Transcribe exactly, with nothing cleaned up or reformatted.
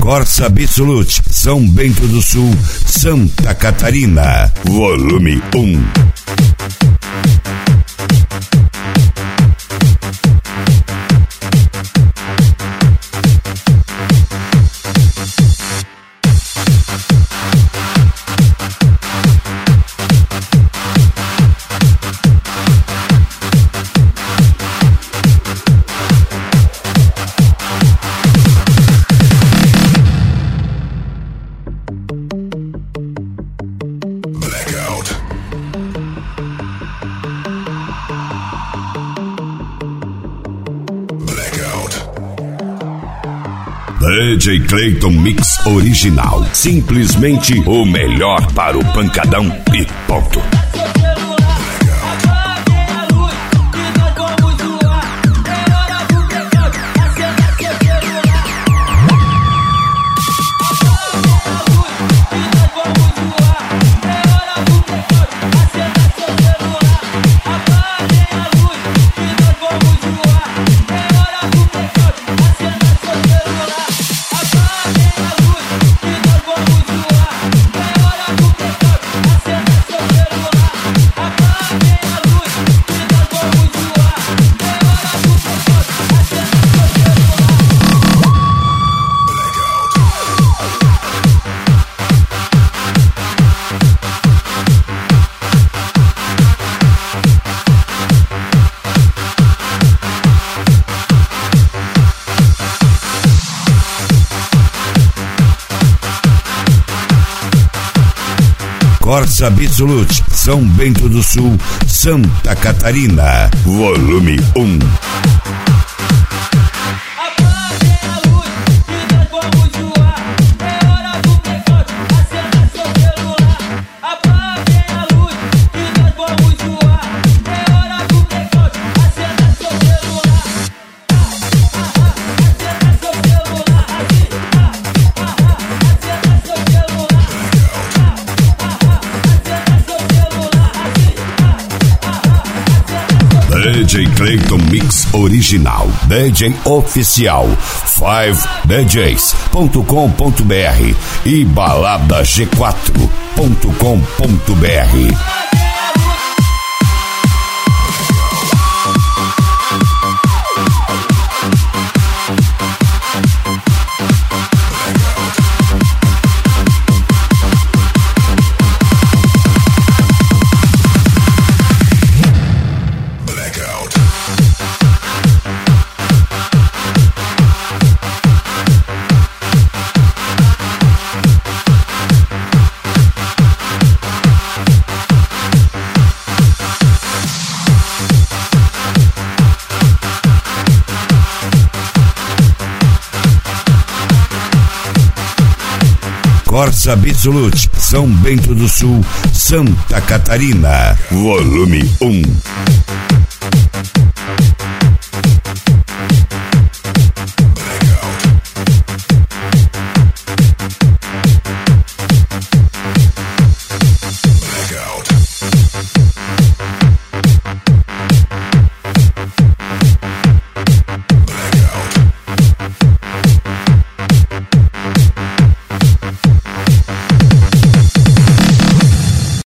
Corsa Absolute, São Bento do Sul, Santa Catarina. Volume um. D J Clayton Mix Original. Simplesmente o melhor para o pancadão e ponto. Corsa Absolute, São Bento do Sul, Santa Catarina. Volume um. D J Clayton Mix Original, D J Oficial, cinco D Js ponto com ponto b r e balada g quatro ponto com ponto b r. Corsa Absolute, São Bento do Sul, Santa Catarina. Volume um.